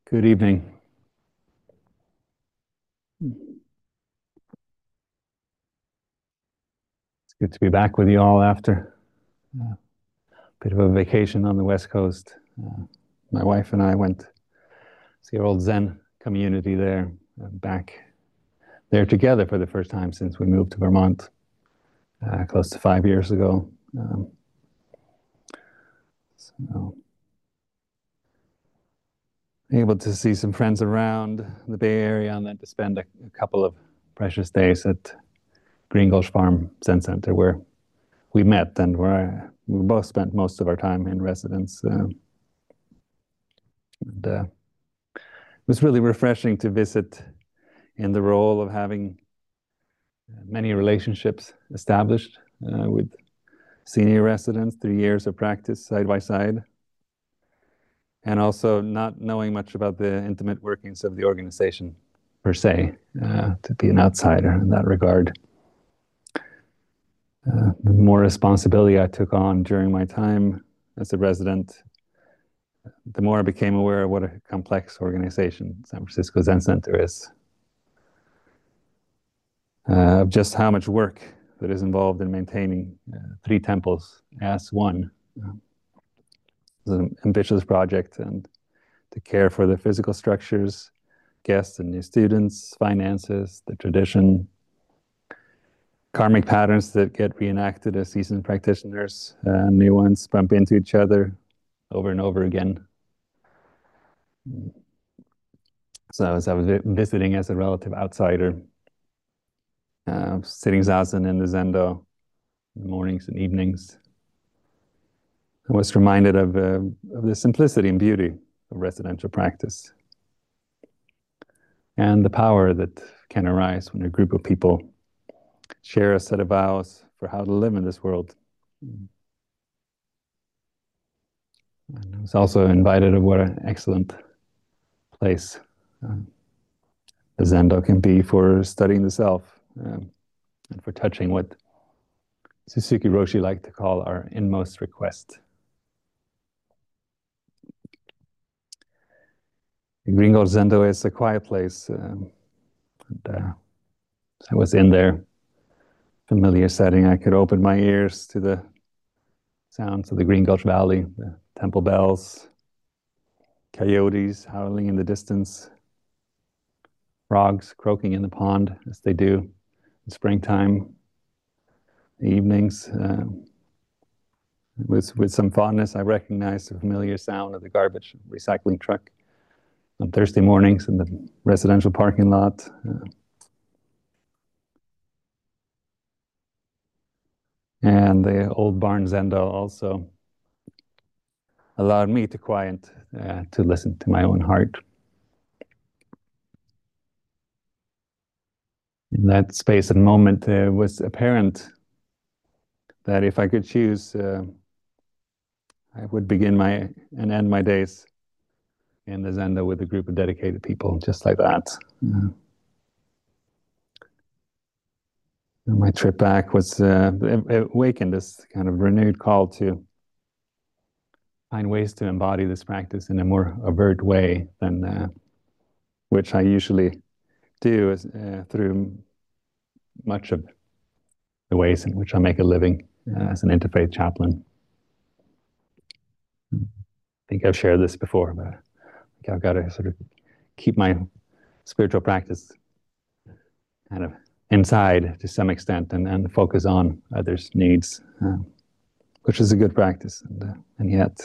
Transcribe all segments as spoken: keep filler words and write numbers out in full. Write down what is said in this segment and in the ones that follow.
Good evening. It's good to be back with you all after a bit of a vacation on the West Coast. Uh, my wife and I went to see our old Zen community there, uh, back there together for the first time since we moved to Vermont uh, close to five years ago. Um, so able to see some friends around the Bay Area and then to spend a, a couple of precious days at Green Gulch Farm Zen Center, where we met and where we both spent most of our time in residence. Uh, and, uh, it was really refreshing to visit in the role of having many relationships established uh, with senior residents, three years of practice side by side, and also not knowing much about the intimate workings of the organization per se, uh, to be an outsider in that regard. Uh, the more responsibility I took on during my time as a resident, the more I became aware of what a complex organization San Francisco Zen Center is, uh, of just how much work that is involved in maintaining uh, three temples as one. Uh, it's an ambitious project, and to care for the physical structures, guests and new students, finances, the tradition, karmic patterns that get reenacted as seasoned practitioners, uh, new ones bump into each other over and over again. So as I was vi visiting as a relative outsider, uh, sitting zazen in the Zendo in the mornings and evenings, I was reminded of, uh, of the simplicity and beauty of residential practice and the power that can arise when a group of people share a set of vows for how to live in this world. And I was also invited of what an excellent place uh, the Zendo can be for studying the self, um, and for touching what Suzuki Roshi liked to call our inmost request. The Green Gulch Zendo is a quiet place. Um, and, uh, I was in there, familiar setting. I could open my ears to the sounds of the Green Gulch Valley, the temple bells, coyotes howling in the distance, frogs croaking in the pond as they do in springtime, evenings. Uh, with, with some fondness, I recognized the familiar sound of the garbage recycling truck on Thursday mornings in the residential parking lot. Uh, and the old barn Zendo also allowed me to quiet, uh, to listen to my own heart. In that space and moment, it uh, was apparent that if I could choose, uh, I would begin my and end my days in the Zendo with a group of dedicated people, just like that. Uh, my trip back was uh, it awakened this kind of renewed call to find ways to embody this practice in a more overt way than uh, which I usually do as, uh, through much of the ways in which I make a living uh, as an interfaith chaplain. I think I've shared this before, but I've got to sort of keep my spiritual practice kind of inside to some extent, and, and focus on others' needs, uh, which is a good practice. And, uh, and yet,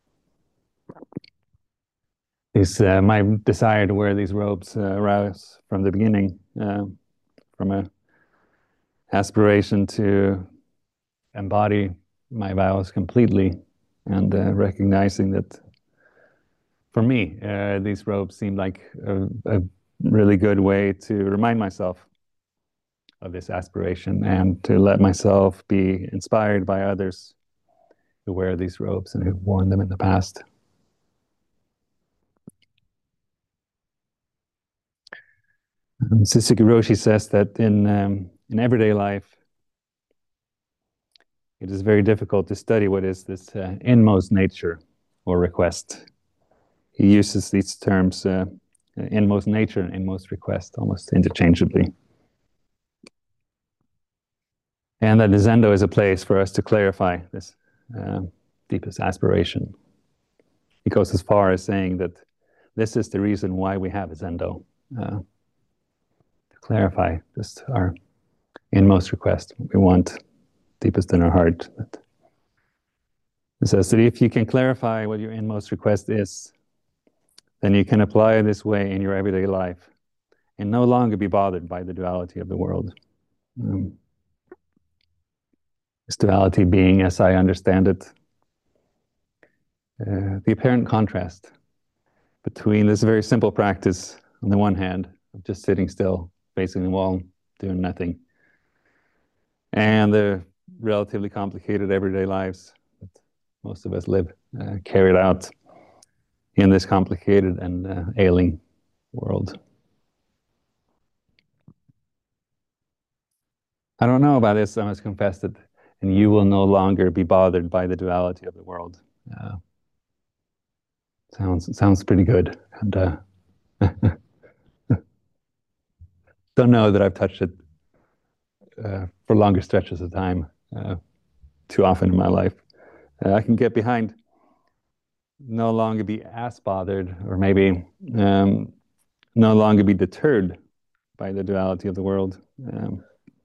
is uh, my desire to wear these robes uh, arose from the beginning, uh, from a aspiration to embody my vows completely, and uh, recognizing that for me, uh, these robes seemed like a, a really good way to remind myself of this aspiration and to let myself be inspired by others who wear these robes and who've worn them in the past. And Suzuki Roshi says that in, um, in everyday life, it is very difficult to study what is this uh, inmost nature or request. he uses these terms, uh, inmost nature and inmost request, almost interchangeably. And that the Zendo is a place for us to clarify this uh, deepest aspiration. He goes as far as saying that this is the reason why we have a Zendo, uh, to clarify just our inmost request, what we want deepest in our heart. It says that if you can clarify what your inmost request is, then you can apply it this way in your everyday life and no longer be bothered by the duality of the world. Um, this duality being, as I understand it, uh, the apparent contrast between this very simple practice on the one hand of just sitting still, facing the wall, doing nothing, and the relatively complicated everyday lives that most of us live, uh, carried out in this complicated and uh, ailing world. I don't know about this, I must confess that, and you will no longer be bothered by the duality of the world. Uh, sounds sounds pretty good, and uh, don't know that I've touched it uh, for longer stretches of time uh, too often in my life. Uh, I can get behind no longer be as bothered, or maybe um, no longer be deterred by the duality of the world. Um,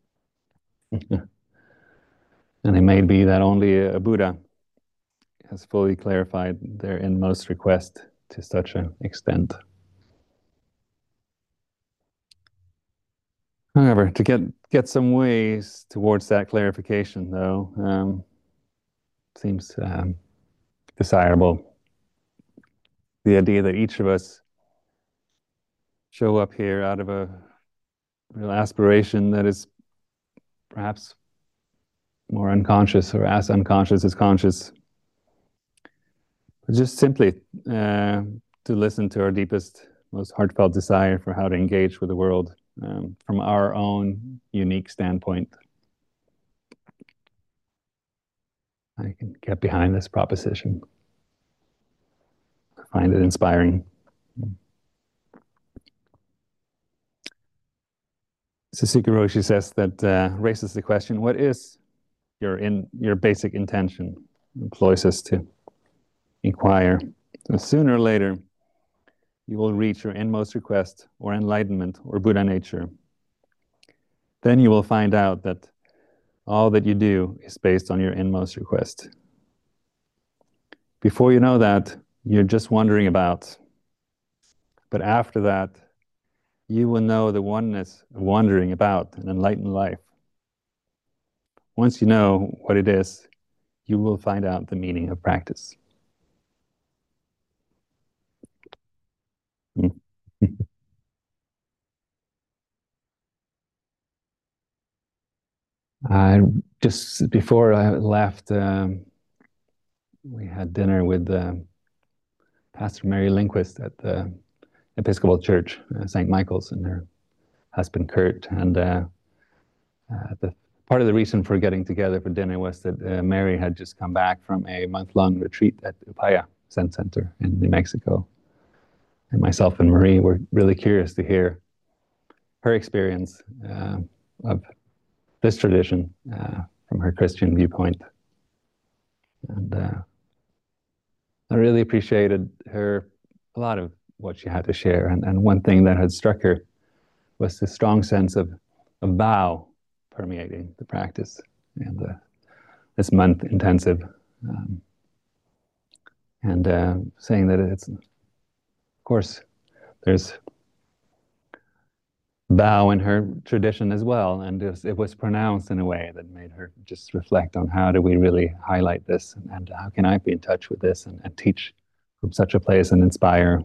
and it may be that only a Buddha has fully clarified their inmost request to such an extent. However, to get, get some ways towards that clarification, though, um, seems um, desirable. The idea that each of us show up here out of a real aspiration that is perhaps more unconscious or as unconscious as conscious. Just simply uh, to listen to our deepest, most heartfelt desire for how to engage with the world um, from our own unique standpoint. I can get behind this proposition. I find it inspiring. Suzuki Roshi says that, uh, raises the question, what is your, in, your basic intention? Employs us to inquire. So sooner or later, you will reach your inmost request or enlightenment or Buddha nature. Then you will find out that all that you do is based on your inmost request. Before you know that, you're just wandering about. But after that, you will know the oneness of wandering about an enlightened life. Once you know what it is, you will find out the meaning of practice. I just before I left, um, we had dinner with um, Pastor Mary Lindquist at the Episcopal Church, uh, Saint Michael's, and her husband Kurt. And uh, uh, the part of the reason for getting together for dinner was that uh, Mary had just come back from a month-long retreat at Upaya Zen Center in New Mexico. And myself and Marie were really curious to hear her experience uh, of this tradition uh, from her Christian viewpoint. And uh, I really appreciated her, a lot of what she had to share. And, and one thing that had struck her was the strong sense of, of vow permeating the practice and uh, this month intensive. Um, and uh, saying that it's, of course, there's vow in her tradition as well, and it was, it was pronounced in a way that made her just reflect on how do we really highlight this, and, and how can I be in touch with this and, and teach from such a place and inspire.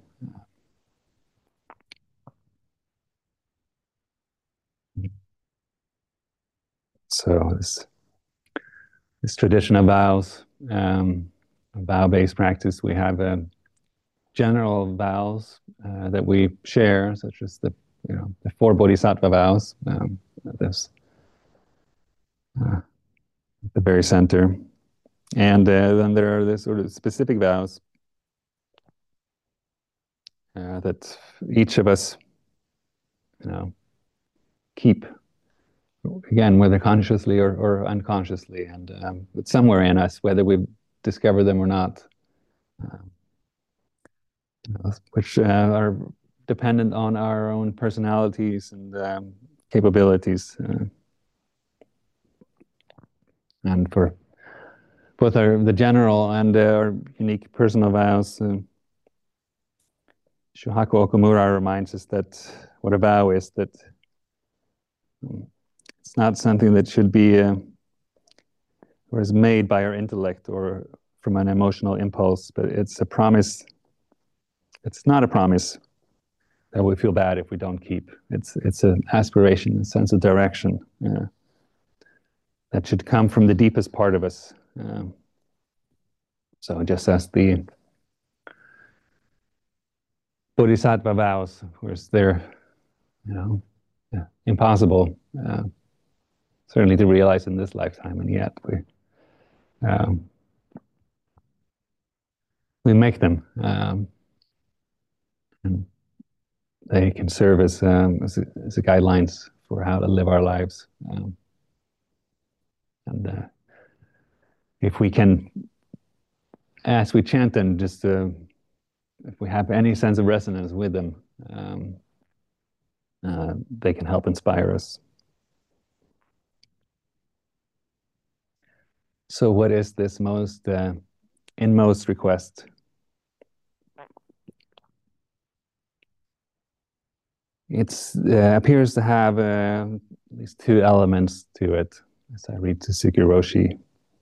So this, this tradition of vows, um, vow-based practice, we have uh, general vows uh, that we share, such as the you know the four bodhisattva vows. Um, this uh, at the very center, and uh, then there are the sort of specific vows uh, that each of us, you know, keep, again, whether consciously or, or unconsciously, and um, but somewhere in us, whether we discover them or not, uh, you know, which uh, are dependent on our own personalities and um, capabilities, uh, and for both our the general and uh, our unique personal vows. Uh, Shuhaku Okumura reminds us that what a vow is, that um, it's not something that should be uh, or is made by our intellect or from an emotional impulse, but it's a promise. It's not a promise that we feel bad if we don't keep. It's it's an aspiration, a sense of direction uh, that should come from the deepest part of us. Um, so just as the Bodhisattva vows, of course, they're, you know, yeah, impossible, uh, certainly to realize in this lifetime, and yet we um, we make them, um, and they can serve as um, as, as a guidelines for how to live our lives. Um, and uh, if we can, as we chant them, just uh, if we have any sense of resonance with them, um, uh, they can help inspire us. So what is this most uh, inmost request? It uh, appears to have uh, at least two elements to it, as I read Tsuki Roshi.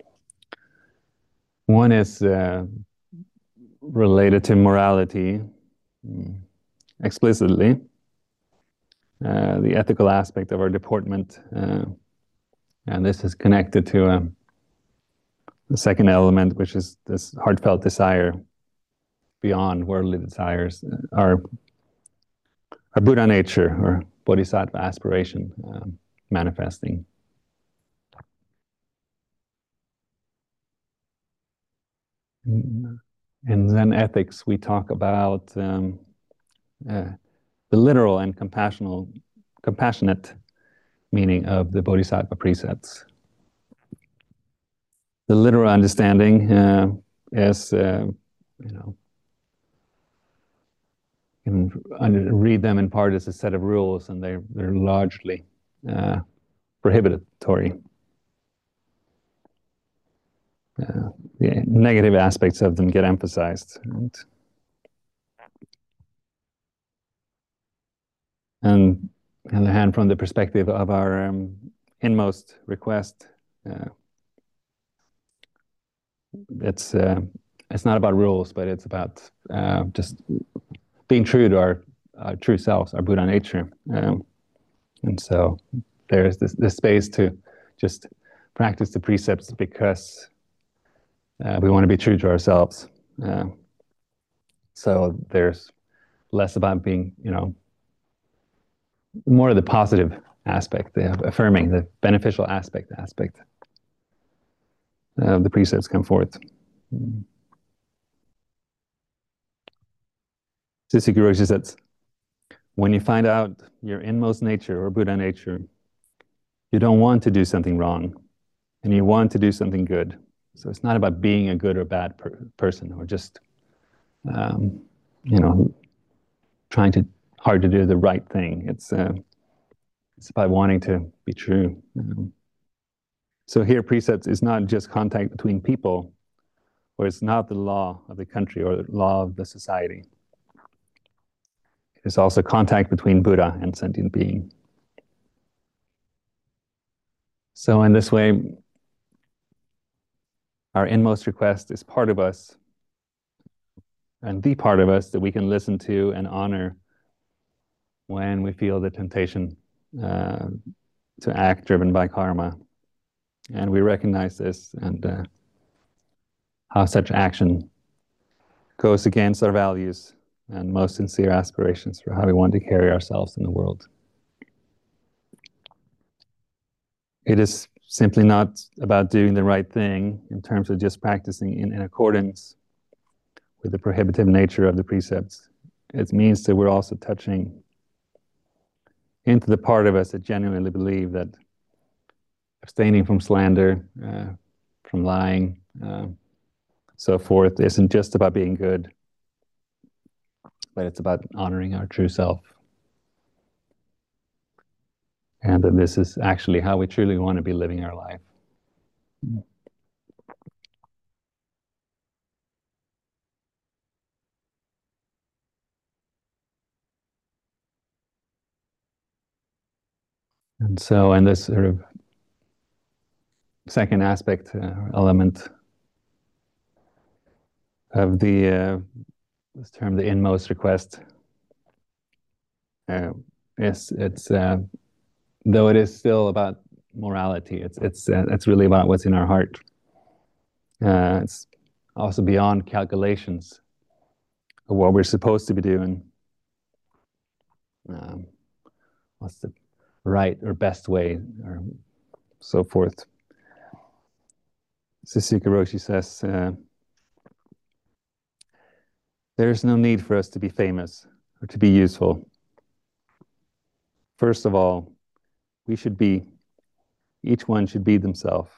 One is uh, related to morality, mm, explicitly, uh, the ethical aspect of our deportment, uh, and this is connected to uh, the second element, which is this heartfelt desire beyond worldly desires, our, our Buddha nature, or Bodhisattva aspiration um, manifesting. In Zen ethics, we talk about um, uh, the literal and compassionate, compassionate meaning of the Bodhisattva precepts. The literal understanding uh, is, uh, you know, you can read them in part as a set of rules, and they're, they're largely uh, prohibitory. Uh, the negative aspects of them get emphasized. And, and on the hand, from the perspective of our um, inmost request, uh, it's uh, it's not about rules, but it's about uh, just being true to our, our true selves, our Buddha nature. Um, and so there's this, this space to just practice the precepts because uh, we want to be true to ourselves. Uh, so there's less about being, you know, more of the positive aspect, the affirming, the beneficial aspect aspect of the precepts come forth. Tsuki Roshi says, when you find out your inmost nature or Buddha nature, you don't want to do something wrong, and you want to do something good. So it's not about being a good or bad per person, or just, um, you know, trying to hard to do the right thing. It's uh, it's about wanting to be true. Um, so here, precepts is not just contact between people, or it's not the law of the country or the law of the society. It's also contact between Buddha and sentient being. So in this way, our inmost request is part of us, and the part of us that we can listen to and honor when we feel the temptation uh, to act driven by karma. And we recognize this, and uh, how such action goes against our values and most sincere aspirations for how we want to carry ourselves in the world. It is simply not about doing the right thing in terms of just practicing in, in accordance with the prohibitive nature of the precepts. it means that we're also touching into the part of us that genuinely believe that abstaining from slander, uh, from lying, uh, so forth, isn't just about being good, but it's about honoring our true self. And that this is actually how we truly want to be living our life. And so, in this sort of second aspect, uh, element of the uh, this term, the inmost request, uh, is it's uh, though it is still about morality, it's it's uh, it's really about what's in our heart. Uh, it's also beyond calculations of what we're supposed to be doing. Um, what's the right or best way, or so forth. Suzuki Roshi says, uh, there's no need for us to be famous or to be useful. First of all, we should be, each one should be themselves.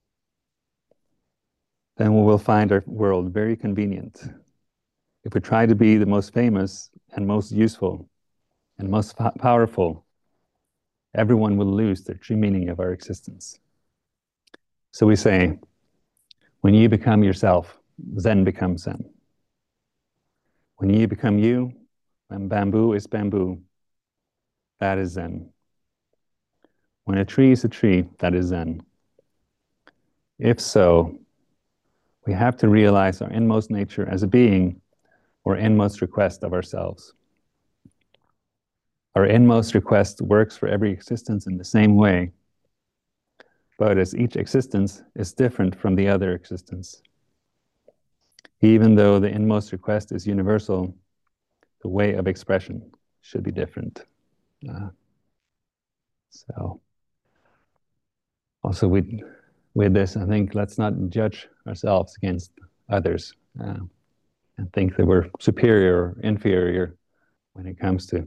Then we will find our world very convenient. If we try to be the most famous and most useful and most powerful, everyone will lose the true meaning of our existence. So we say, when you become yourself, Zen becomes Zen. When you become you, when bamboo is bamboo, that is Zen. When a tree is a tree, that is Zen. If so, we have to realize our inmost nature as a being or inmost request of ourselves. Our inmost request works for every existence in the same way, but as each existence is different from the other existence. Even though the inmost request is universal, the way of expression should be different. Uh, so, also with, with this, I think let's not judge ourselves against others uh, and think that we're superior or inferior when it comes to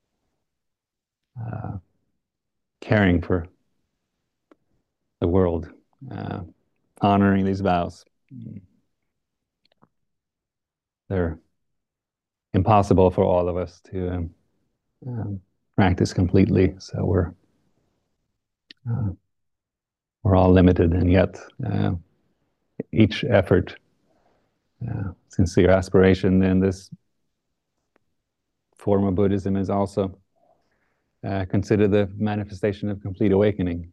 uh, caring for the world, uh, honoring these vows. They're impossible for all of us to um, um, practice completely, so we're uh, we're all limited, and yet uh, each effort, uh, sincere aspiration in this form of Buddhism is also uh, considered the manifestation of complete awakening.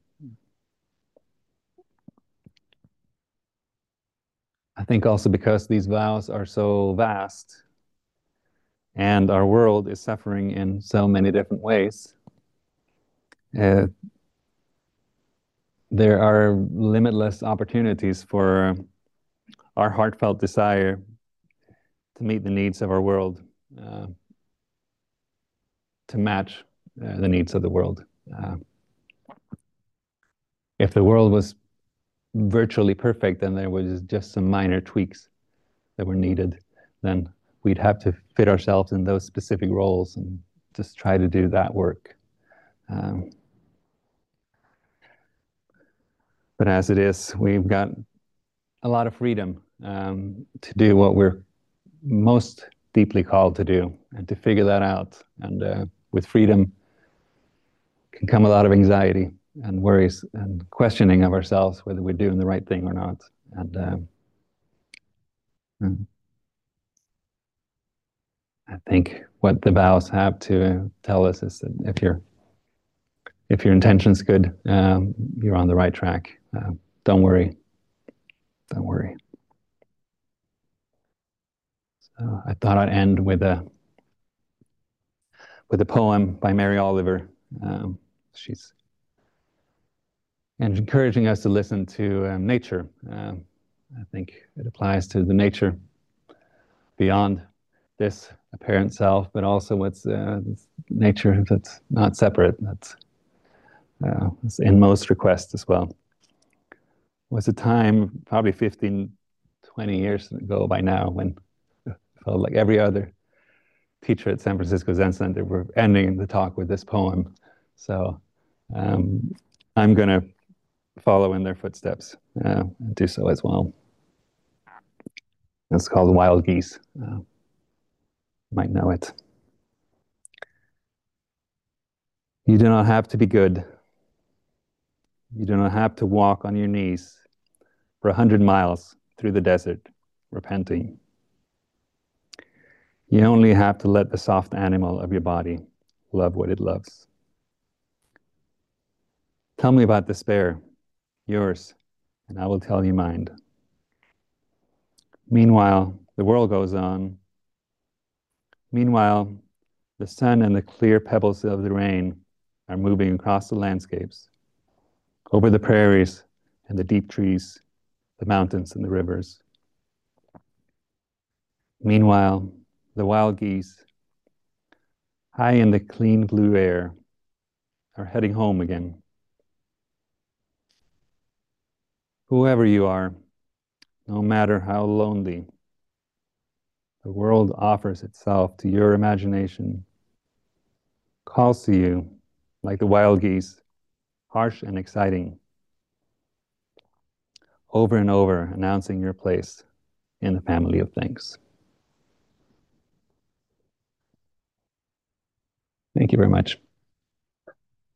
I think also because these vows are so vast and our world is suffering in so many different ways, uh, there are limitless opportunities for our heartfelt desire to meet the needs of our world, uh, to match uh, the needs of the world. Uh, if the world was virtually perfect and there was just some minor tweaks that were needed, then we'd have to fit ourselves in those specific roles and just try to do that work. Um, but as it is, we've got a lot of freedom um, to do what we're most deeply called to do and to figure that out. And uh, with freedom can come a lot of anxiety and worries and questioning of ourselves, whether we're doing the right thing or not. And um, I think what the vows have to tell us is that if you're if your intention's good, um, you're on the right track. Uh, don't worry. Don't worry. So I thought I'd end with a with a poem by Mary Oliver. Um, she's encouraging us to listen to um, nature. Um, I think it applies to the nature beyond this apparent self, but also what's uh, nature that's not separate. That's uh, its inmost request as well. Was a time, probably fifteen, twenty years ago by now, when it felt like every other teacher at San Francisco Zen Center, we're ending the talk with this poem. So um, I'm going to follow in their footsteps uh, and do so as well. It's called Wild Geese. Uh, you might know it. You do not have to be good. You do not have to walk on your knees for a hundred miles through the desert, repenting. You only have to let the soft animal of your body love what it loves. Tell me about despair, yours, and I will tell you mine. Meanwhile, the world goes on. Meanwhile, the sun and the clear pebbles of the rain are moving across the landscapes, over the prairies and the deep trees, the mountains and the rivers. Meanwhile, the wild geese, high in the clean blue air, are heading home again. Whoever you are, no matter how lonely, the world offers itself to your imagination, calls to you like the wild geese, harsh and exciting, over and over announcing your place in the family of things. Thank you very much.